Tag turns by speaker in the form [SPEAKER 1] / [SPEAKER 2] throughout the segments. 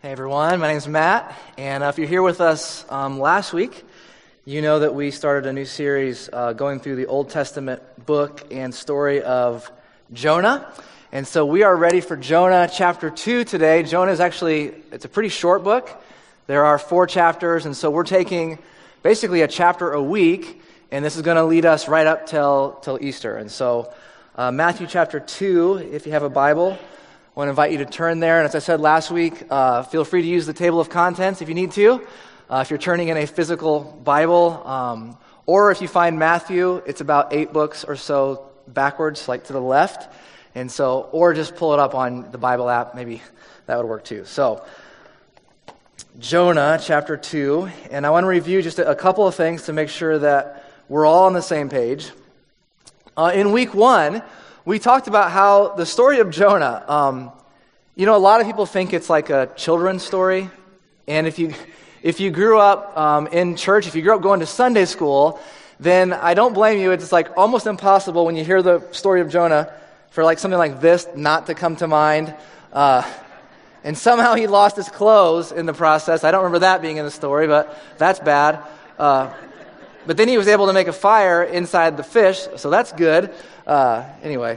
[SPEAKER 1] Hey everyone, my name is Matt, and if you're here with us last week, you know that we started a new series going through the Old Testament book and story of Jonah. And so we are ready for Jonah chapter 2 today. Jonah is it's a pretty short book. There are 4 chapters, and so we're taking basically a chapter a week, and this is going to lead us right up till Easter. And so Matthew chapter 2, if you have a Bible, I want to invite you to turn there. And as I said last week, feel free to use the table of contents if you need to. If you're turning in a physical Bible, or if you find Matthew, it's about 8 books or so backwards, like to the left. And so, or just pull it up on the Bible app. Maybe that would work too. So, Jonah chapter 2. And I want to review just a couple of things to make sure that we're all on the same page. In week 1, we talked about how the story of Jonah, a lot of people think it's like a children's story. And if you grew up in church, if you grew up going to Sunday school, then I don't blame you. It's like almost impossible when you hear the story of Jonah for like something like this not to come to mind. And somehow he lost his clothes in the process. I don't remember that being in the story, but that's bad. But then he was able to make a fire inside the fish, so that's good. Anyway,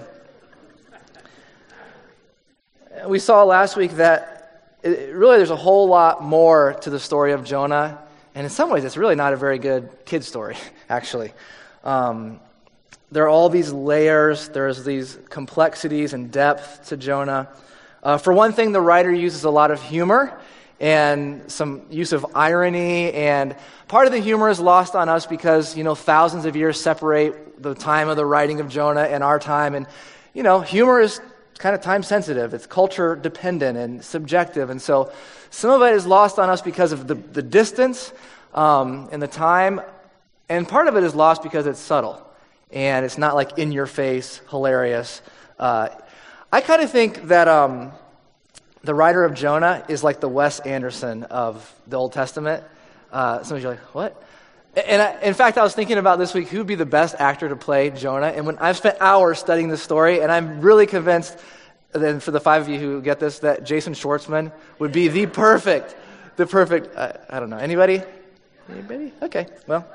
[SPEAKER 1] we saw last week that really there's a whole lot more to the story of Jonah, and in some ways it's really not a very good kid story, actually. There are all these layers, there's these complexities and depth to Jonah. For one thing, the writer uses a lot of humor and some use of irony, and part of the humor is lost on us because, thousands of years separate the time of the writing of Jonah and our time, and, humor is kind of time-sensitive. It's culture-dependent and subjective, and so some of it is lost on us because of the distance and the time, and part of it is lost because it's subtle, and it's not like in-your-face, hilarious. I kind of think that the writer of Jonah is like the Wes Anderson of the Old Testament. Some of you are like, what? And in fact, I was thinking about this week, who would be the best actor to play Jonah? And when I've spent hours studying this story, and I'm really convinced, then for the 5 of you who get this, that Jason Schwartzman would be the perfect, I don't know, anybody? Anybody? Okay, well,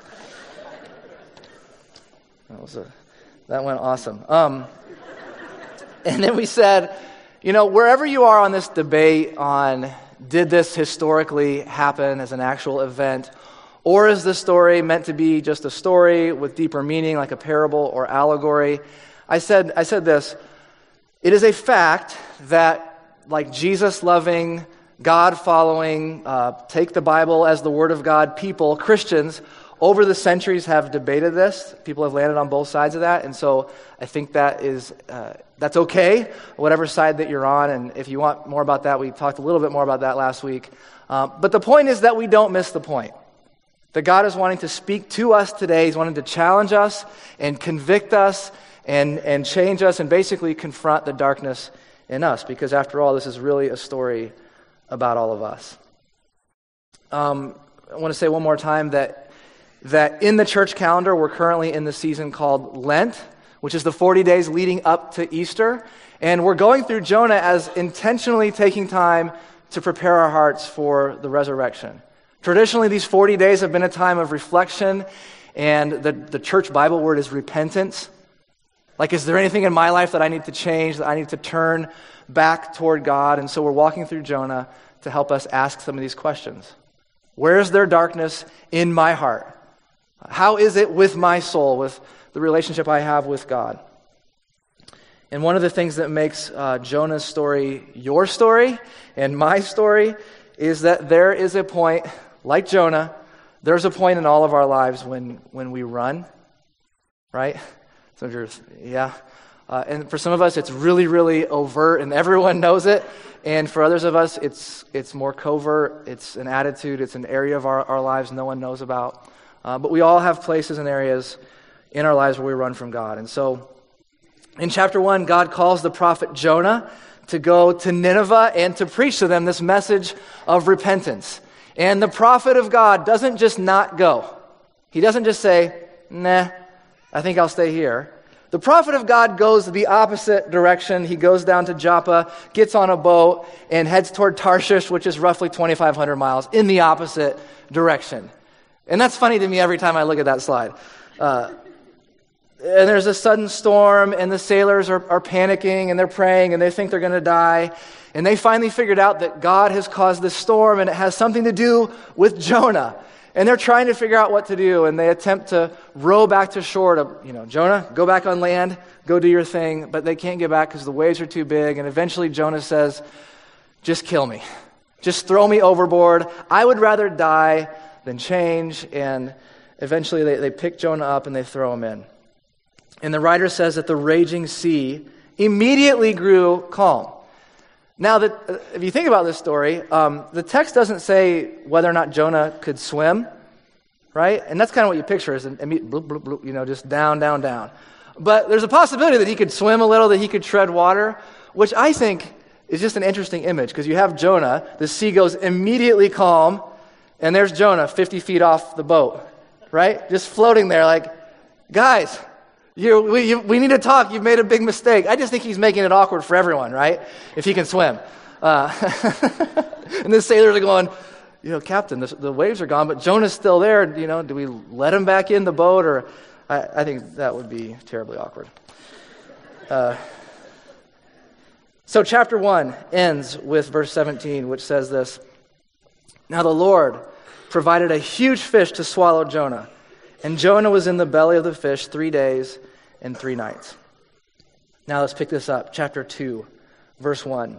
[SPEAKER 1] that went awesome. And then we said, wherever you are on this debate on did this historically happen as an actual event, or is the story meant to be just a story with deeper meaning like a parable or allegory, I said this, it is a fact that like Jesus-loving, God-following, take the Bible as the Word of God people, Christians, over the centuries have debated this. People have landed on both sides of that, and so I think that's okay, whatever side that you're on, and if you want more about that, we talked a little bit more about that last week. But the point is that we don't miss the point. That God is wanting to speak to us today. He's wanting to challenge us and convict us and change us and basically confront the darkness in us, because after all, this is really a story about all of us. I want to say one more time that in the church calendar, we're currently in the season called Lent, which is the 40 days leading up to Easter. And we're going through Jonah as intentionally taking time to prepare our hearts for the resurrection. Traditionally, these 40 days have been a time of reflection, and the church Bible word is repentance. Like, is there anything in my life that I need to change, that I need to turn back toward God? And so we're walking through Jonah to help us ask some of these questions. Where is there darkness in my heart? How is it with my soul, with the relationship I have with God? And one of the things that makes Jonah's story your story and my story is that there is a point, like Jonah, there's a point in all of our lives when we run, right? And for some of us, it's really, really overt, and everyone knows it. And for others of us, it's more covert. It's an attitude. It's an area of our lives no one knows about. But we all have places and areas in our lives where we run from God. And so in chapter 1, God calls the prophet Jonah to go to Nineveh and to preach to them this message of repentance. And the prophet of God doesn't just not go. He doesn't just say, nah, I think I'll stay here. The prophet of God goes the opposite direction. He goes down to Joppa, gets on a boat, and heads toward Tarshish, which is roughly 2,500 miles, in the opposite direction. And that's funny to me every time I look at that slide. And there's a sudden storm, and the sailors are panicking, and they're praying, and they think they're going to die. And they finally figured out that God has caused this storm, and it has something to do with Jonah. And they're trying to figure out what to do, and they attempt to row back to shore to, Jonah, go back on land, go do your thing. But they can't get back because the waves are too big. And eventually Jonah says, just kill me. Just throw me overboard. I would rather die than change. And eventually they pick Jonah up and they throw him in. And the writer says that the raging sea immediately grew calm. Now, if you think about this story, the text doesn't say whether or not Jonah could swim, right? And that's kind of what you picture, is bloop, bloop, bloop, just down, down, down. But there's a possibility that he could swim a little, that he could tread water, which I think is just an interesting image, because you have Jonah, the sea goes immediately calm, and there's Jonah 50 feet off the boat, right? Just floating there like, guys, we need to talk. You've made a big mistake. I just think he's making it awkward for everyone, right? If he can swim. And the sailors are going, Captain, the waves are gone, but Jonah's still there. Do we let him back in the boat? Or I think that would be terribly awkward. So chapter 1 ends with verse 17, which says this. Now the Lord provided a huge fish to swallow Jonah. And Jonah was in the belly of the fish 3 days and 3 nights. Now let's pick this up. Chapter 2, verse 1.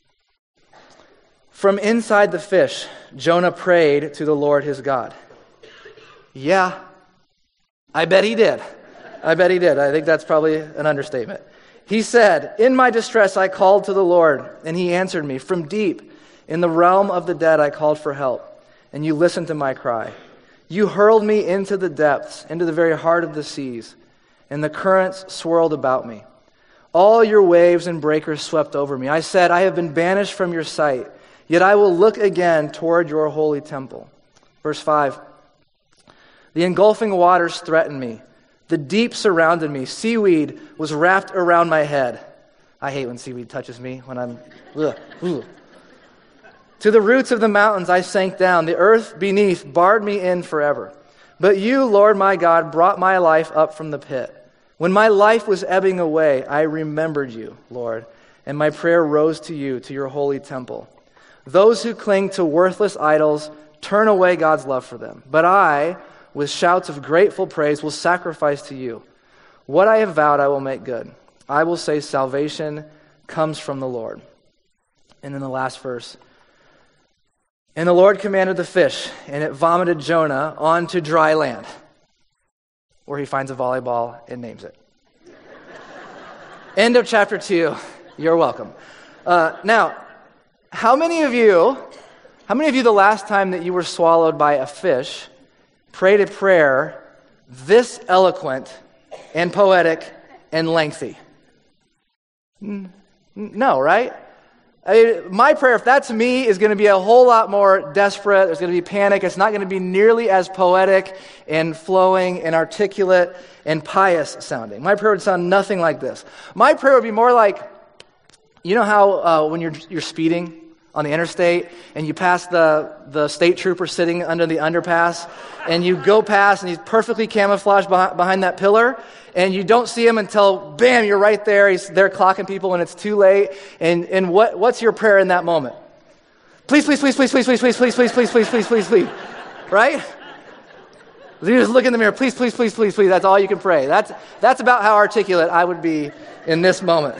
[SPEAKER 1] From inside the fish, Jonah prayed to the Lord his God. Yeah, I bet he did. I think that's probably an understatement. He said, in my distress I called to the Lord, and he answered me. From deep, in the realm of the dead, I called for help, and you listened to my cry. You hurled me into the depths, into the very heart of the seas, and the currents swirled about me. All your waves and breakers swept over me. I said, I have been banished from your sight, yet I will look again toward your holy temple. Verse 5. The engulfing waters threatened me. The deep surrounded me. Seaweed was wrapped around my head. I hate when seaweed touches me, when I'm... Ugh. To the roots of the mountains I sank down. The earth beneath barred me in forever. But you, Lord my God, brought my life up from the pit. When my life was ebbing away, I remembered you, Lord, and my prayer rose to you, to your holy temple. Those who cling to worthless idols turn away God's love for them. But I, with shouts of grateful praise, will sacrifice to you. What I have vowed I will make good. I will say salvation comes from the Lord. And then the last verse. And the Lord commanded the fish, and it vomited Jonah onto dry land, where he finds a volleyball and names it. End of chapter 2. You're welcome. Now, how many of you the last time that you were swallowed by a fish prayed a prayer this eloquent and poetic and lengthy? No, right? My prayer, if that's me, is going to be a whole lot more desperate. There's going to be panic. It's not going to be nearly as poetic and flowing and articulate and pious sounding. My prayer would sound nothing like this. My prayer would be more like, you know how when you're speeding on the interstate and you pass the state trooper sitting under the underpass, and you go past and he's perfectly camouflaged behind that pillar, and you don't see him until, bam, you're right there. He's there clocking people and it's too late. And what's your prayer in that moment? Please, please, please, please, please, please, please, please, please, please, please, please, please, please. Right? You just look in the mirror, please, please, please, please, please. That's all you can pray. That's about how articulate I would be in this moment.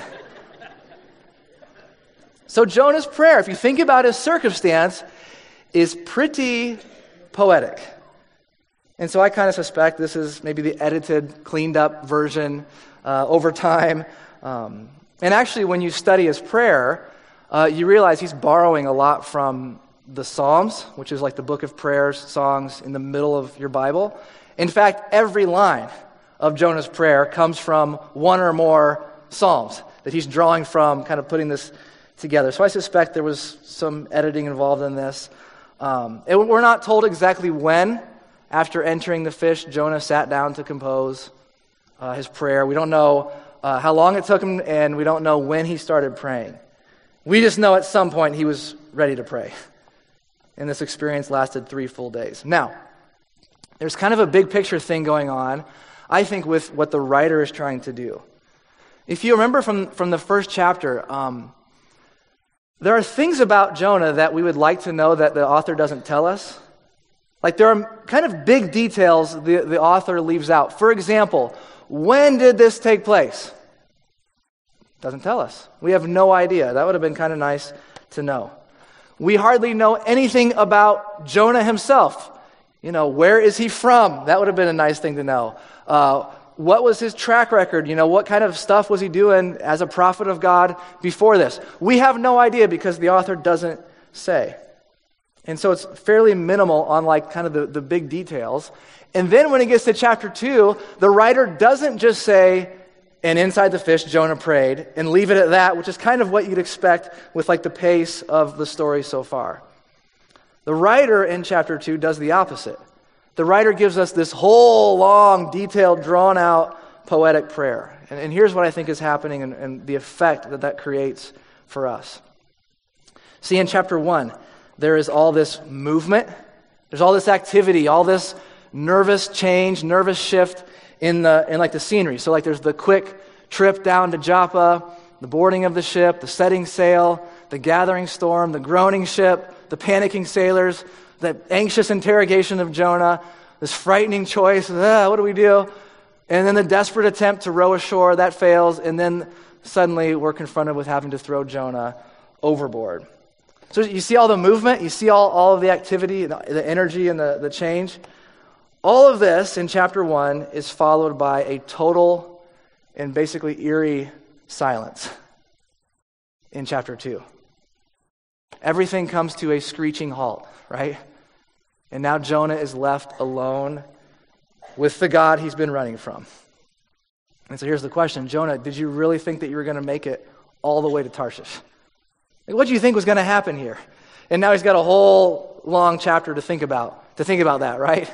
[SPEAKER 1] So Jonah's prayer, if you think about his circumstance, is pretty poetic. And so I kind of suspect this is maybe the edited, cleaned up version over time. And actually, when you study his prayer, you realize he's borrowing a lot from the Psalms, which is like the book of prayers, songs in the middle of your Bible. In fact, every line of Jonah's prayer comes from one or more Psalms that he's drawing from, kind of putting this together. So I suspect there was some editing involved in this. And we're not told exactly when, after entering the fish, Jonah sat down to compose. his prayer. We don't know how long it took him, and we don't know when he started praying. We just know at some point he was ready to pray. And this experience lasted 3 full days. Now, there's kind of a big picture thing going on, I think, with what the writer is trying to do. If you remember from the first chapter, there are things about Jonah that we would like to know that the author doesn't tell us. Like there are kind of big details the author leaves out. For example, when did this take place? Doesn't tell us. We have no idea. That would have been kind of nice to know. We hardly know anything about Jonah himself. Where is he from? That would have been a nice thing to know. What was his track record? What kind of stuff was he doing as a prophet of God before this? We have no idea because the author doesn't say. And so it's fairly minimal on kind of the big details. And then when it gets to chapter 2, the writer doesn't just say, and inside the fish Jonah prayed, and leave it at that, which is kind of what you'd expect with the pace of the story so far. The writer in chapter 2 does the opposite. The writer gives us this whole long, detailed, drawn-out, poetic prayer. And here's what I think is happening and the effect that creates for us. See, in chapter 1, there is all this movement. There's all this activity, all this nervous change, nervous shift in the scenery. So there's the quick trip down to Joppa, the boarding of the ship, the setting sail, the gathering storm, the groaning ship, the panicking sailors, the anxious interrogation of Jonah, this frightening choice, what do we do? And then the desperate attempt to row ashore, that fails, and then suddenly we're confronted with having to throw Jonah overboard. So you see all the movement, you see all of the activity, the energy and the change. All of this in chapter 1 is followed by a total and basically eerie silence in chapter 2. Everything comes to a screeching halt, right? And now Jonah is left alone with the God he's been running from. And so here's the question. Jonah, did you really think that you were going to make it all the way to Tarshish? What do you think was going to happen here? And now he's got a whole long chapter to think about that, right?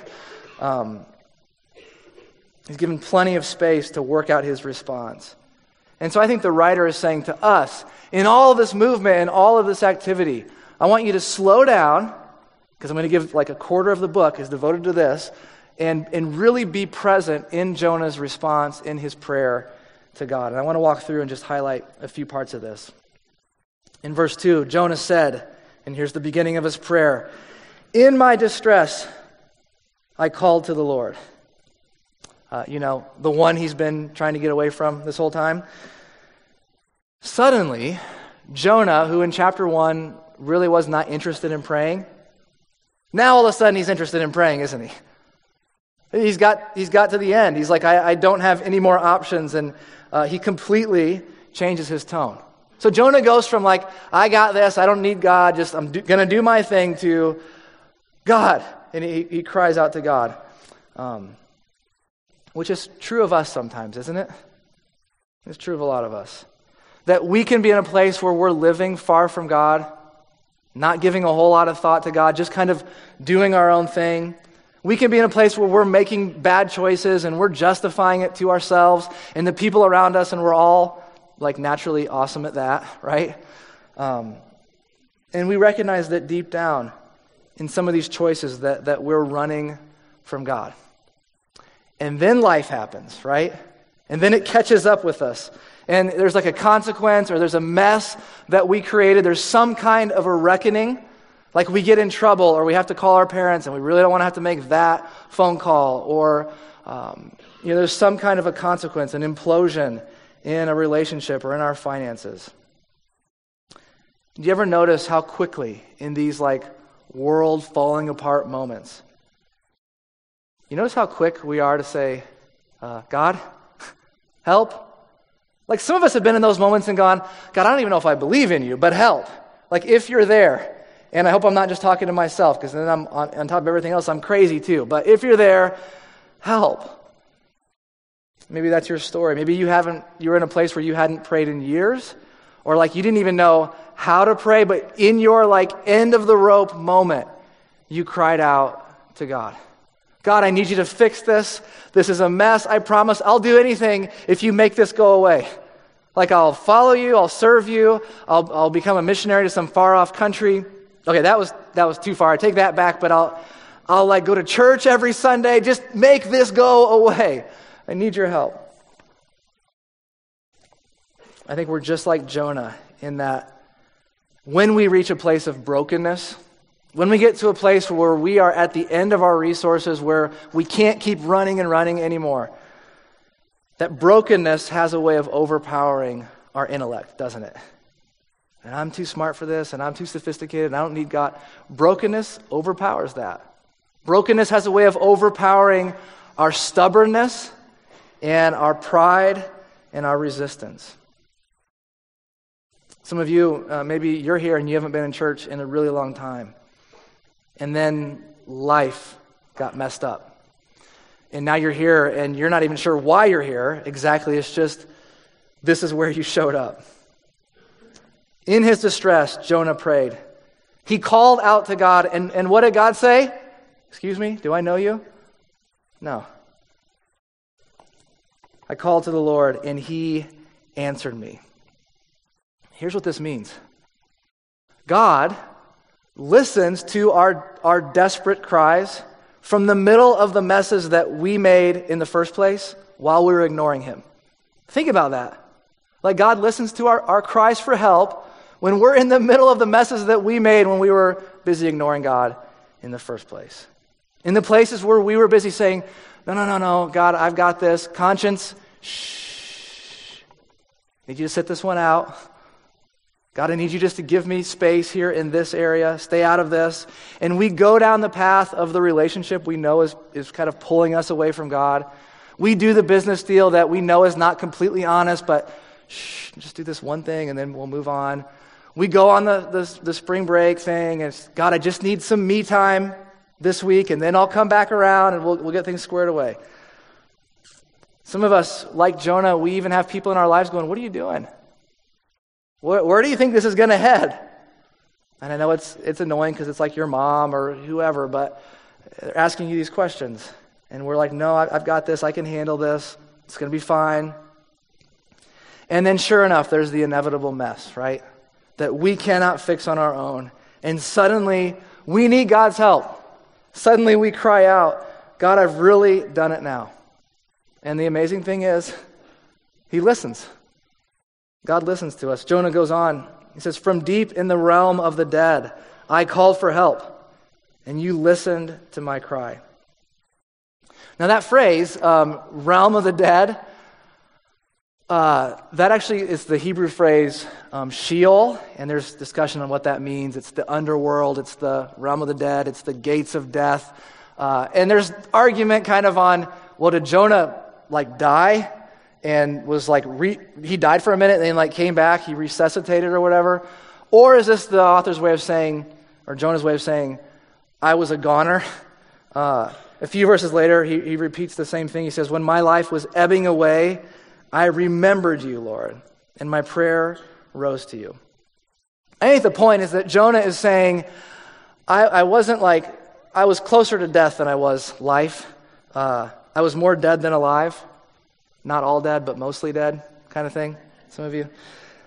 [SPEAKER 1] He's given plenty of space to work out his response. And so I think the writer is saying to us, in all of this movement and all of this activity, I want you to slow down, because I'm going to give a quarter of the book is devoted to this, and really be present in Jonah's response, in his prayer to God. And I want to walk through and just highlight a few parts of this. In verse 2, Jonah said, and here's the beginning of his prayer, "In my distress, I called to the Lord." The one he's been trying to get away from this whole time. Suddenly, Jonah, who in chapter 1 really was not interested in praying, now all of a sudden he's interested in praying, isn't he? He's got to the end. He's like, I don't have any more options, and he completely changes his tone. So Jonah goes from I got this, I don't need God, just I'm going to do my thing, to God. And he cries out to God. Which is true of us sometimes, isn't it? It's true of a lot of us. That we can be in a place where we're living far from God, not giving a whole lot of thought to God, just kind of doing our own thing. We can be in a place where we're making bad choices and we're justifying it to ourselves and the people around us, and we're all naturally awesome at that, right? And we recognize that deep down in some of these choices that we're running from God. And then life happens, right? And then it catches up with us. And there's a consequence, or there's a mess that we created. There's some kind of a reckoning. We get in trouble, or we have to call our parents, and we really don't want to have to make that phone call. Or, there's some kind of a consequence, an implosion in a relationship or in our finances. Do you ever notice how quickly in these world falling apart moments, you notice how quick we are to say, God, help? Some of us have been in those moments and gone, God, I don't even know if I believe in you, but help. If you're there, and I hope I'm not just talking to myself, because then I'm on top of everything else, I'm crazy too. But if you're there, help. Maybe that's your story. Maybe you're in a place where you hadn't prayed in years, or you didn't even know how to pray, but in your end of the rope moment, you cried out to God. God, I need you to fix this. This is a mess. I promise I'll do anything if you make this go away. Like I'll follow you, I'll serve you, I'll become a missionary to some far off country. Okay, that was too far. I take that back, but I'll like go to church every Sunday. Just make this go away. I need your help. I think we're just like Jonah in that when we reach a place of brokenness, when we get to a place where we are at the end of our resources, where we can't keep running and running anymore, that brokenness has a way of overpowering our intellect, doesn't it? And I'm too smart for this, and I'm too sophisticated, and I don't need God. Brokenness overpowers that. Brokenness has a way of overpowering our stubbornness and our pride and our resistance. Some of you, maybe you're here and you haven't been in church in a really long time. And then life got messed up. And now you're here and you're not even sure why you're here exactly. It's just, this is where you showed up. In his distress, Jonah prayed. He called out to God, and what did God say? Excuse me, do I know you? No. I called to the Lord, and he answered me. Here's what this means. God listens to our desperate cries from the middle of the messes that we made in the first place while we were ignoring him. Think about that. Like God listens to our cries for help when we're in the middle of the messes that we made when we were busy ignoring God in the first place. In the places where we were busy saying, no, God, I've got this. Conscience, shh. Need you to sit this one out. God, I need you just to give me space here in this area. Stay out of this. And we go down the path of the relationship we know is kind of pulling us away from God. We do the business deal that we know is not completely honest, but just do this one thing and then we'll move on. We go on the spring break thing and it's, God, I just need some me time this week and then I'll come back around and we'll get things squared away. Some of us, like Jonah, we even have people in our lives going, what are you doing? Where do you think this is going to head? And I know it's annoying because it's like your mom or whoever, but they're asking you these questions. And we're like, no, I've got this. I can handle this. It's going to be fine. And then sure enough, there's the inevitable mess, right? That we cannot fix on our own. And suddenly, we need God's help. Suddenly we cry out, God, I've really done it now. And the amazing thing is, he listens. God listens to us. Jonah goes on. He says, from deep in the realm of the dead, I called for help, and you listened to my cry. Now that phrase, realm of the dead, that actually is the Hebrew phrase Sheol, and there's discussion on what that means. It's the underworld, it's the realm of the dead, it's the gates of death. And there's argument kind of on, well, did Jonah die? And was he died for a minute and then came back, he resuscitated or whatever? Or is this the author's way of saying, or Jonah's way of saying, I was a goner? A few verses later, he repeats the same thing. He says, when my life was ebbing away, I remembered you, Lord, and my prayer rose to you. I think the point is that Jonah is saying, I was closer to death than I was life. I was more dead than alive. Not all dead, but mostly dead kind of thing, some of you.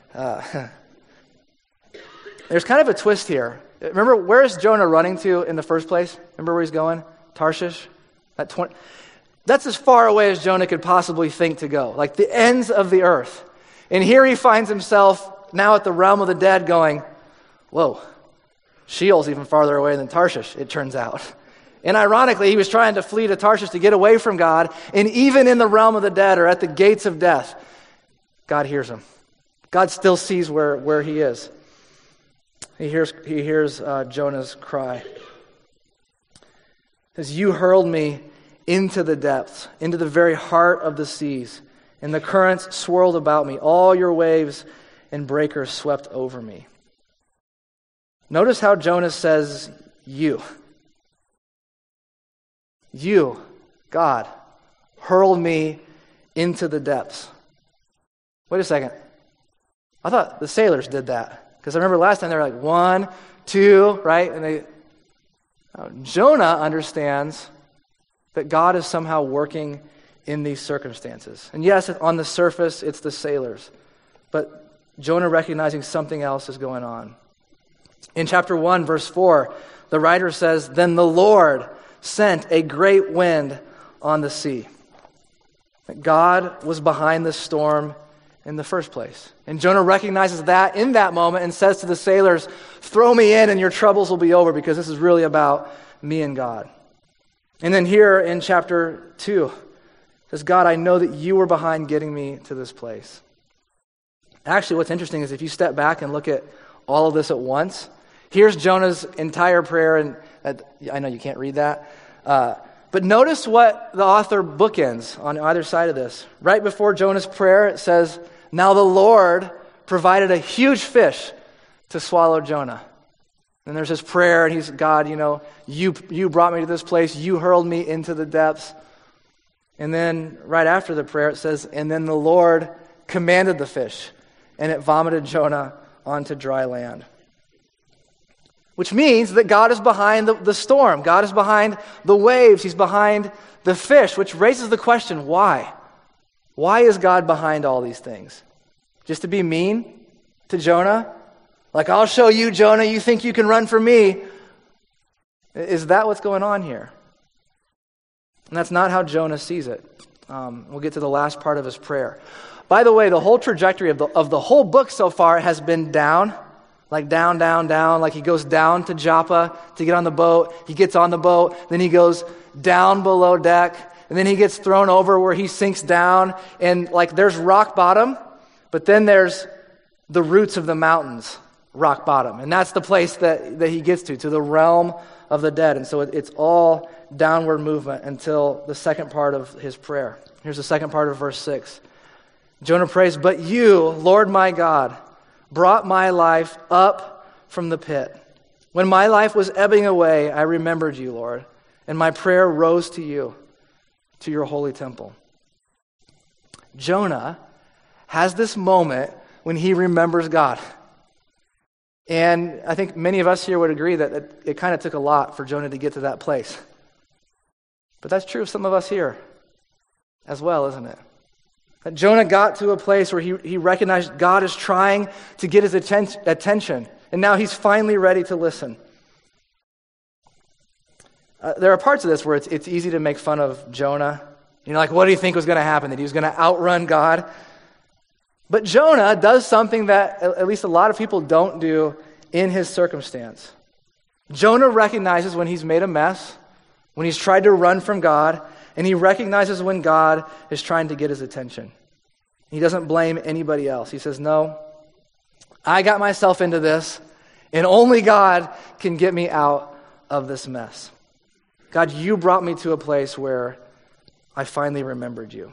[SPEAKER 1] There's kind of a twist here. Remember, where is Jonah running to in the first place? Remember where he's going? Tarshish? That's as far away as Jonah could possibly think to go, like the ends of the earth. And here he finds himself now at the realm of the dead going, whoa, Sheol's even farther away than Tarshish, it turns out. And ironically, he was trying to flee to Tarshish to get away from God, and even in the realm of the dead or at the gates of death, God hears him. God still sees where he is. He hears Jonah's cry. As you hurled me into the depths, into the very heart of the seas, and the currents swirled about me. All your waves and breakers swept over me. Notice how Jonah says, you. You, God, hurled me into the depths. Wait a second. I thought the sailors did that. Because I remember last time they were like 1, 2, right? And Jonah understands that God is somehow working in these circumstances. And yes, on the surface, it's the sailors. But Jonah recognizing something else is going on. In chapter 1, verse 4, the writer says, "Then the Lord sent a great wind on the sea." That God was behind the storm in the first place. And Jonah recognizes that in that moment and says to the sailors, "Throw me in and your troubles will be over, because this is really about me and God." And then here in chapter 2, it says, "God, I know that you were behind getting me to this place." Actually, what's interesting is if you step back and look at all of this at once, here's Jonah's entire prayer, and I know you can't read that, but notice what the author bookends on either side of this. Right before Jonah's prayer, it says, "Now the Lord provided a huge fish to swallow Jonah." And there's his prayer, and he's, "God, you brought me to this place. You hurled me into the depths." And then right after the prayer, it says, "And then the Lord commanded the fish, and it vomited Jonah onto dry land." Which means that God is behind the storm. God is behind the waves. He's behind the fish, which raises the question, why? Why is God behind all these things? Just to be mean to Jonah? Like, "I'll show you, Jonah, you think you can run from me." Is that what's going on here? And that's not how Jonah sees it. We'll get to the last part of his prayer. By the way, the whole trajectory of the whole book so far has been down. Like down, down, down. Like he goes down to Joppa to get on the boat. He gets on the boat. Then he goes down below deck. And then he gets thrown over where he sinks down. And like there's rock bottom. But then there's the roots of the mountains, rock bottom. And that's the place that he gets to the realm of the dead. And so it's all downward movement until the second part of his prayer. Here's the second part of verse 6. Jonah prays, "But you, Lord my God, brought my life up from the pit. When my life was ebbing away, I remembered you, Lord, and my prayer rose to you, to your holy temple." Jonah has this moment when he remembers God. And I think many of us here would agree that it kind of took a lot for Jonah to get to that place. But that's true of some of us here as well, isn't it? That Jonah got to a place where he recognized God is trying to get his attention, and now he's finally ready to listen. There are parts of this where it's easy to make fun of Jonah. Like, what do you think was going to happen? That he was going to outrun God? But Jonah does something that at least a lot of people don't do in his circumstance. Jonah recognizes when he's made a mess, when he's tried to run from God, and he recognizes when God is trying to get his attention. He doesn't blame anybody else. He says, "No, I got myself into this, and only God can get me out of this mess. God, you brought me to a place where I finally remembered you."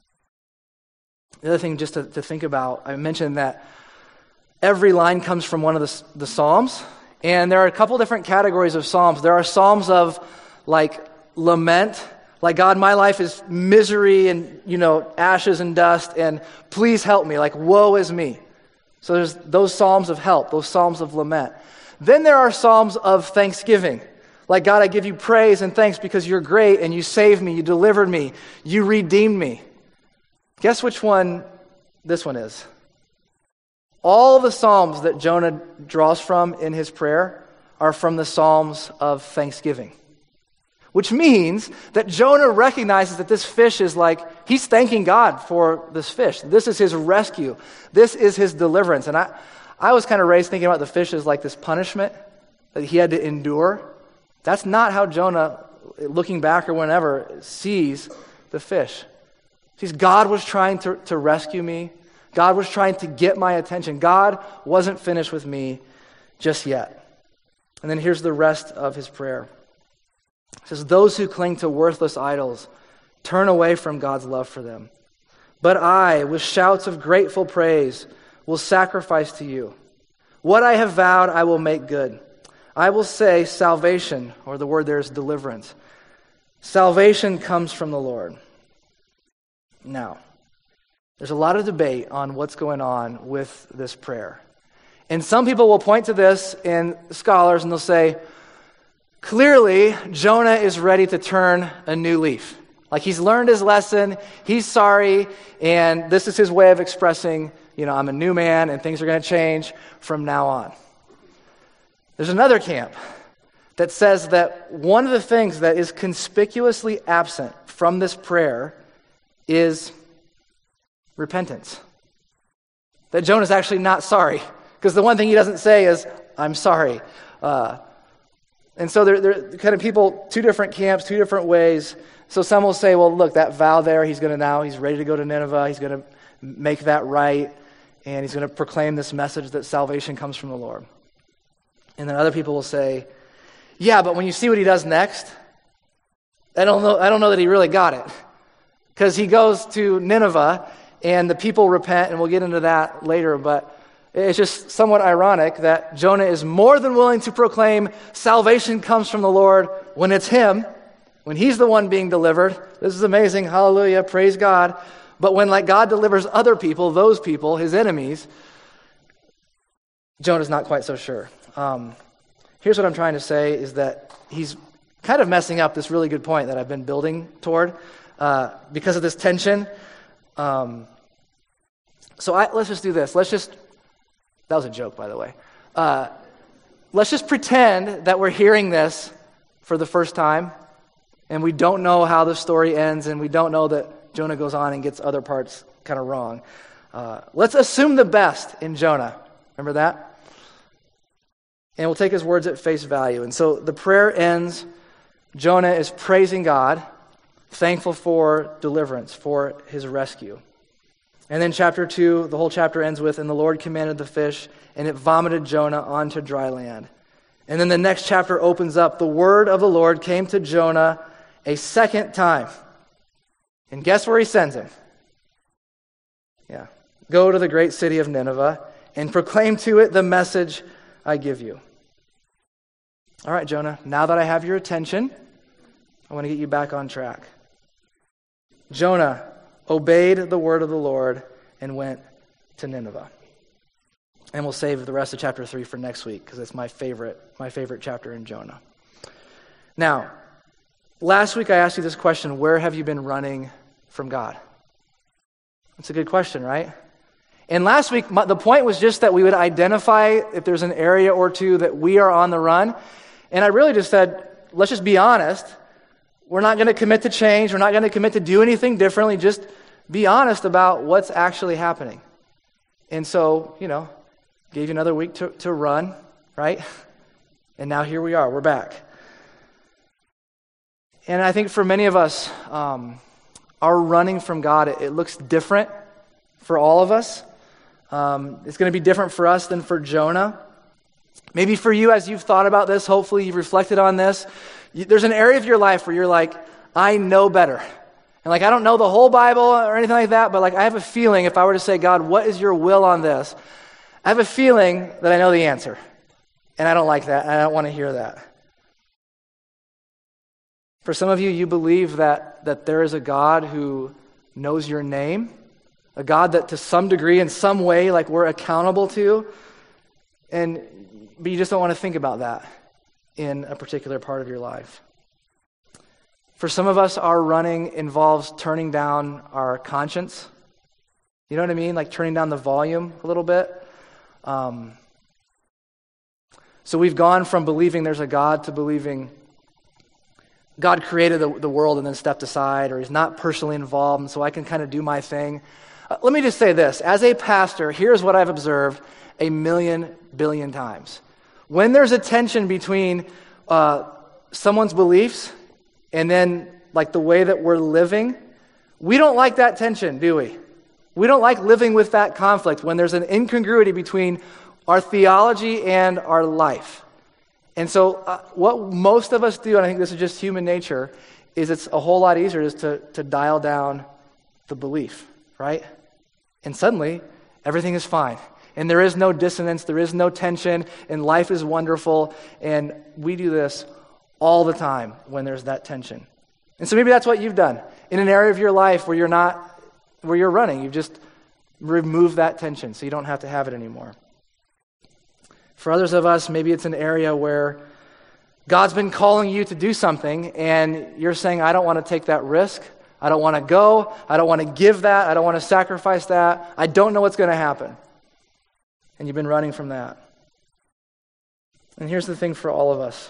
[SPEAKER 1] The other thing just to think about, I mentioned that every line comes from one of the Psalms, and there are a couple different categories of Psalms. There are Psalms of like lament, like, "God, my life is misery and, ashes and dust, and please help me." Like, "Woe is me." So there's those Psalms of help, those Psalms of lament. Then there are Psalms of thanksgiving. Like, "God, I give you praise and thanks because you're great and you saved me, you delivered me, you redeemed me." Guess which one this one is? All the Psalms that Jonah draws from in his prayer are from the Psalms of thanksgiving. Which means that Jonah recognizes that this fish is like, he's thanking God for this fish. This is his rescue. This is his deliverance. And I was kind of raised thinking about the fish as like this punishment that he had to endure. That's not how Jonah, looking back or whenever, sees the fish. He sees God was trying to rescue me. God was trying to get my attention. God wasn't finished with me just yet. And then here's the rest of his prayer. It says, "Those who cling to worthless idols turn away from God's love for them. But I, with shouts of grateful praise, will sacrifice to you. What I have vowed, I will make good. I will say salvation," or the word there is deliverance. "Salvation comes from the Lord." Now, there's a lot of debate on what's going on with this prayer. And some people will point to this in scholars and they'll say, Clearly, Jonah is ready to turn a new leaf. Like he's learned his lesson, he's sorry, and this is his way of expressing, I'm a new man and things are going to change from now on. There's another camp that says that one of the things that is conspicuously absent from this prayer is repentance. That Jonah's actually not sorry, because the one thing he doesn't say is, I'm sorry. And so they're kind of people, two different camps, two different ways. So some will say, well, look, that vow there, he's ready to go to Nineveh, he's going to make that right, and he's going to proclaim this message that salvation comes from the Lord. And then other people will say, yeah, but when you see what he does next, I don't know that he really got it. Because he goes to Nineveh, and the people repent, and we'll get into that later, but it's just somewhat ironic that Jonah is more than willing to proclaim salvation comes from the Lord when it's him, when he's the one being delivered. This is amazing, hallelujah, praise God. But when God delivers other people, those people, his enemies, Jonah's not quite so sure. Here's what I'm trying to say is that he's kind of messing up this really good point that I've been building toward because of this tension. So let's just do this. That was a joke, by the way. Let's just pretend that we're hearing this for the first time, and we don't know how the story ends, and we don't know that Jonah goes on and gets other parts kind of wrong. Let's assume the best in Jonah. Remember that? And we'll take his words at face value. And so the prayer ends. Jonah is praising God, thankful for deliverance, for his rescue. And then chapter 2, the whole chapter ends with, and the Lord commanded the fish, and it vomited Jonah onto dry land. And then the next chapter opens up. The word of the Lord came to Jonah a second time. And guess where he sends him? Yeah. Go to the great city of Nineveh and proclaim to it the message I give you. All right, Jonah, now that I have your attention, I want to get you back on track. Jonah obeyed the word of the Lord and went to Nineveh. And we'll save the rest of chapter 3 for next week because it's my favorite chapter in Jonah. Now, last week I asked you this question, where have you been running from God? That's a good question, right? And last week, the point was just that we would identify if there's an area or two that we are on the run. And I really just said, let's just be honest. We're not going to commit to change. We're not going to commit to do anything differently. Just be honest about what's actually happening. And so, gave you another week to run, right? And now here we are. We're back. And I think for many of us, our running from God, it looks different for all of us. It's going to be different for us than for Jonah. Maybe for you, as you've thought about this, hopefully you've reflected on this, there's an area of your life where you're like, I know better. And I don't know the whole Bible or anything like that, but I have a feeling if I were to say, God, what is your will on this? I have a feeling that I know the answer. And I don't like that, and I don't want to hear that. For some of you, you believe that there is a God who knows your name, a God that to some degree, in some way, we're accountable to, but you just don't want to think about that in a particular part of your life. For some of us, our running involves turning down our conscience. You know what I mean? Turning down the volume a little bit. So we've gone from believing there's a God to believing God created the world and then stepped aside, or he's not personally involved, and so I can kind of do my thing. Let me just say this. As a pastor, here's what I've observed 1 billion times. When there's a tension between someone's beliefs and then the way that we're living, we don't like that tension, do we? We don't like living with that conflict when there's an incongruity between our theology and our life. And so what most of us do, and I think this is just human nature, is it's a whole lot easier just to dial down the belief, right? And suddenly, everything is fine. And there is no dissonance, there is no tension, and life is wonderful. And we do this all the time when there's that tension. And so maybe that's what you've done. In an area of your life where you're running, you've just removed that tension so you don't have to have it anymore. For others of us, maybe it's an area where God's been calling you to do something, and you're saying, I don't want to take that risk. I don't want to go. I don't want to give that. I don't want to sacrifice that. I don't know what's going to happen. And you've been running from that. And here's the thing for all of us.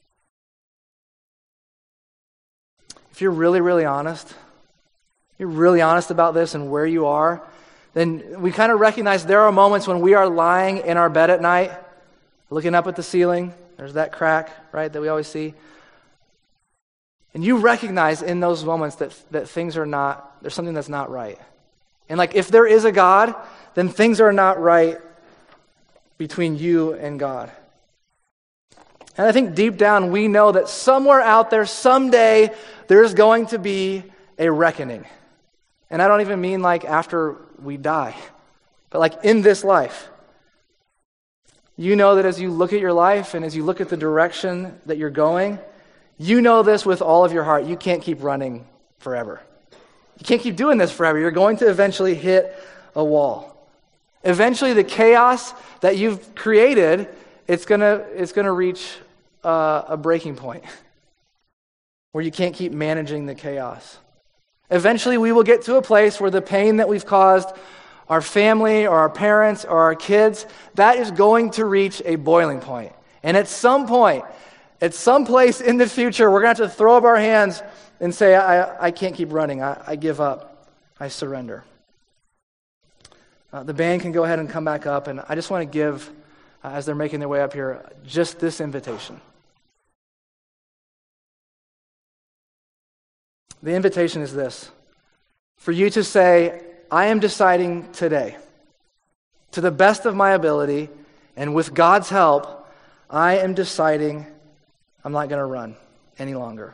[SPEAKER 1] If you're really, really honest, you're really honest about this and where you are, then we kind of recognize there are moments when we are lying in our bed at night, looking up at the ceiling. There's that crack, right, that we always see. And you recognize in those moments that things are not, there's something that's not right. And like if there is a God, then things are not right between you and God. And I think deep down we know that somewhere out there, someday, there's going to be a reckoning. And I don't even mean like after we die, but like in this life. You know that as you look at your life and as you look at the direction that you're going, you know this with all of your heart. You can't keep running forever. You can't keep doing this forever. You're going to eventually hit a wall. Eventually the chaos that you've created, it's gonna reach a breaking point where you can't keep managing the chaos. Eventually we will get to a place where the pain that we've caused our family or our parents or our kids, that is going to reach a boiling point. And at some point, at some place in the future, we're going to have to throw up our hands and say, I can't keep running. I give up. I surrender. The band can go ahead and come back up, and I just want to give, as they're making their way up here, just this invitation. The invitation is this: for you to say, I am deciding today, to the best of my ability, and with God's help, I am deciding I'm not going to run any longer.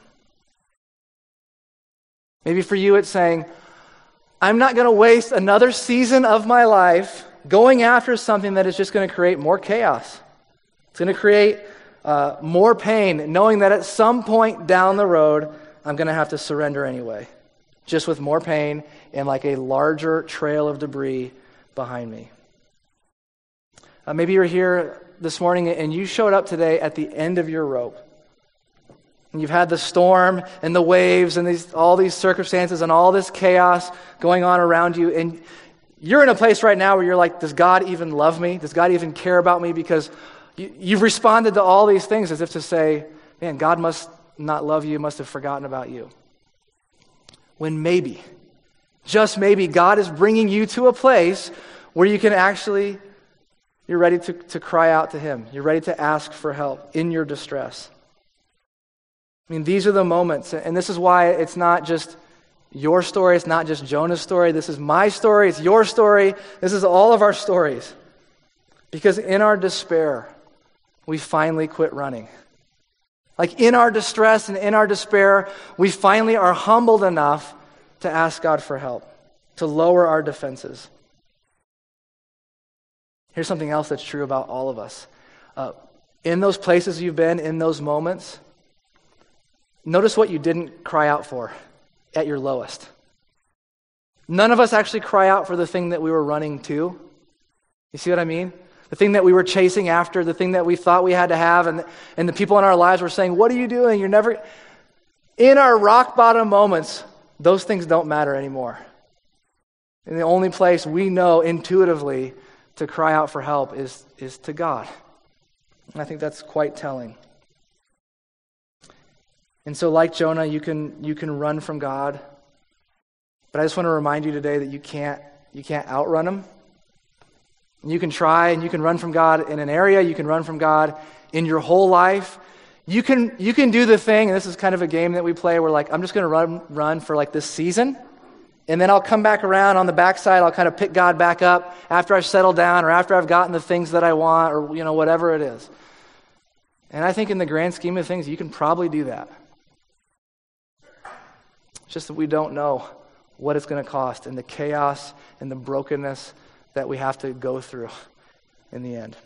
[SPEAKER 1] Maybe for you it's saying, I'm not going to waste another season of my life going after something that is just going to create more chaos. It's going to create more pain, knowing that at some point down the road, I'm going to have to surrender anyway, just with more pain and like a larger trail of debris behind me. Maybe you're here this morning and you showed up today at the end of your rope. And you've had the storm and the waves and all these circumstances and all this chaos going on around you. And you're in a place right now where you're like, does God even love me? Does God even care about me? Because you've responded to all these things as if to say, man, God must not love you, must have forgotten about you. When maybe, just maybe, God is bringing you to a place where you can actually, you're ready to cry out to Him. You're ready to ask for help in your distress. I mean, these are the moments, and this is why it's not just your story, it's not just Jonah's story, this is my story, it's your story, this is all of our stories. Because in our despair, we finally quit running. Like in our distress and in our despair, we finally are humbled enough to ask God for help, to lower our defenses. Here's something else that's true about all of us. In those places you've been, in those moments, notice what you didn't cry out for at your lowest. None of us actually cry out for the thing that we were running to. You see what I mean? The thing that we were chasing after, the thing that we thought we had to have, and the people in our lives were saying, what are you doing? You're never... In our rock bottom moments, those things don't matter anymore. And the only place we know intuitively to cry out for help is to God. And I think that's quite telling. And so like Jonah, you can run from God. But I just want to remind you today that you can't outrun Him. You can try and you can run from God in an area, you can run from God in your whole life. You can do the thing, and this is kind of a game that we play where like I'm just going to run for like this season, and then I'll come back around on the backside, I'll kind of pick God back up after I've settled down or after I've gotten the things that I want or whatever it is. And I think in the grand scheme of things, you can probably do that. It's just that we don't know what it's going to cost and the chaos and the brokenness that we have to go through in the end.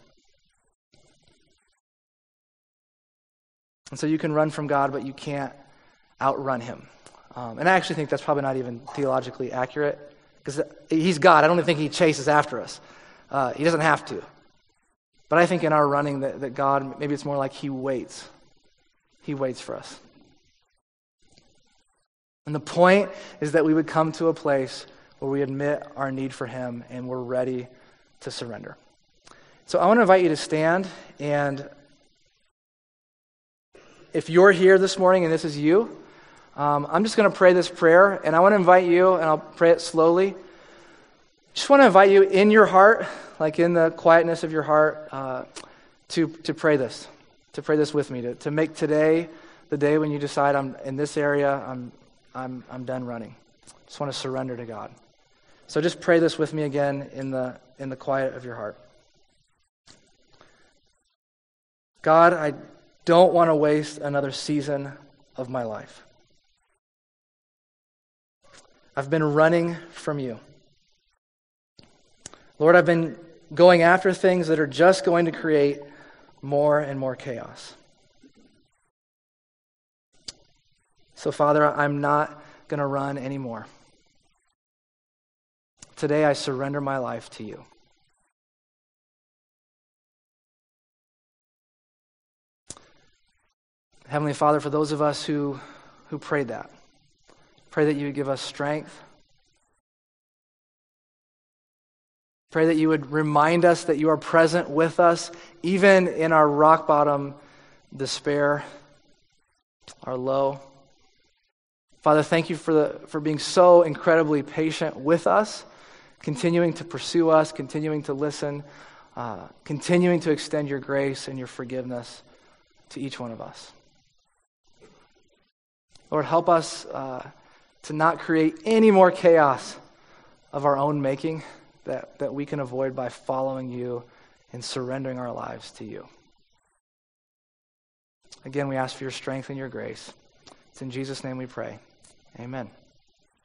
[SPEAKER 1] And so you can run from God, but you can't outrun Him. And I actually think that's probably not even theologically accurate, because He's God. I don't even think He chases after us. He doesn't have to. But I think in our running that God, maybe it's more like He waits he waits for us. And the point is that we would come to a place where we admit our need for him and we're ready to surrender. So I want to invite you to stand, and if you're here this morning and this is you, I'm just going to pray this prayer, and I want to invite you, and I'll pray it slowly. Just want to invite you in your heart, like in the quietness of your heart, to pray this with me, to make today the day when you decide I'm in this area, I'm done running. Just want to surrender to God. So just pray this with me again in the quiet of your heart. God, I don't want to waste another season of my life. I've been running from you. Lord, I've been going after things that are just going to create more and more chaos. So, Father, I'm not going to run anymore. Today, I surrender my life to you. Heavenly Father, for those of us who prayed that, pray that you would give us strength. Pray that you would remind us that you are present with us, even in our rock bottom despair, our low. Father, thank you for being so incredibly patient with us, continuing to pursue us, continuing to listen, continuing to extend your grace and your forgiveness to each one of us. Lord, help us to not create any more chaos of our own making that we can avoid by following you and surrendering our lives to you. Again, we ask for your strength and your grace. It's in Jesus' name we pray. Amen.